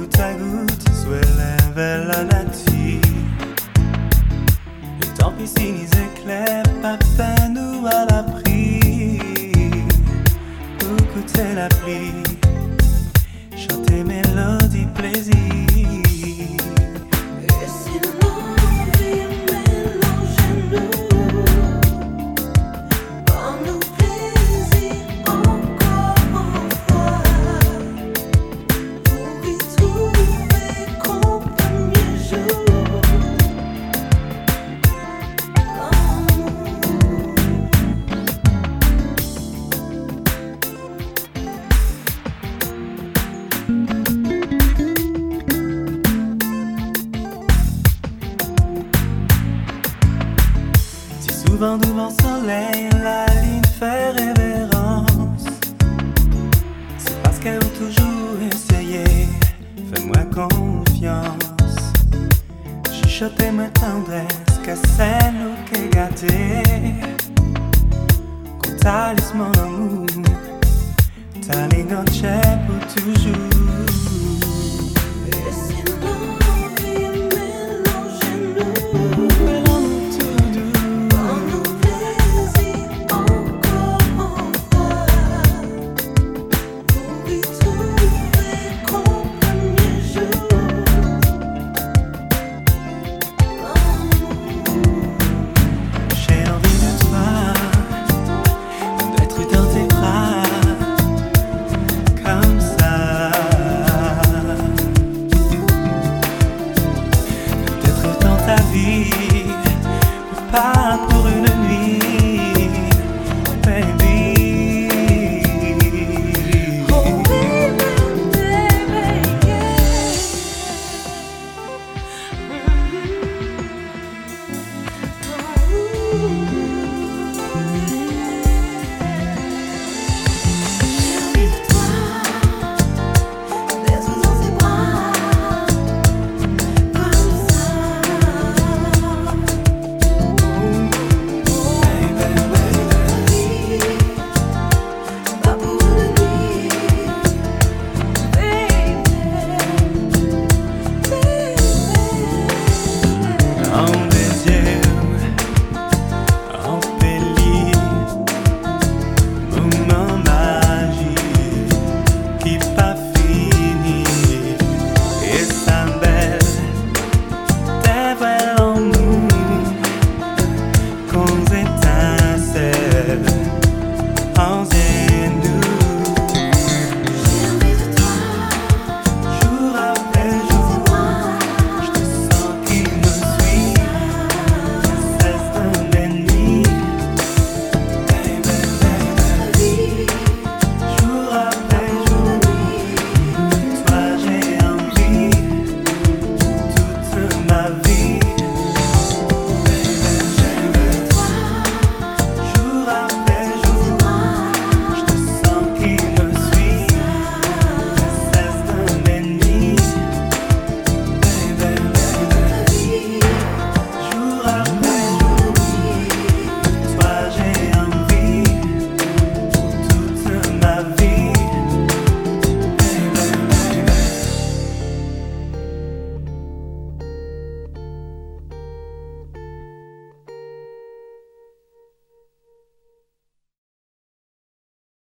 goutte à goutte, soulève la nature. Et tant pis si les éclairs, papa nous à l'abri. Pour écouter la pluie, chanter mélodie, plaisir. Et si l'envie mélange nous, par nos plaisirs encore une fois, pour y trouver qu'au premier jour, Souvent devant le soleil, la ligne fait révérence. C'est parce qu'elle veut toujours essayer. Fais-moi confiance. Chuchoter ma tendresse, que c'est nous qui gâté. Qu'on talisman mon amour, t'as les notes pour toujours.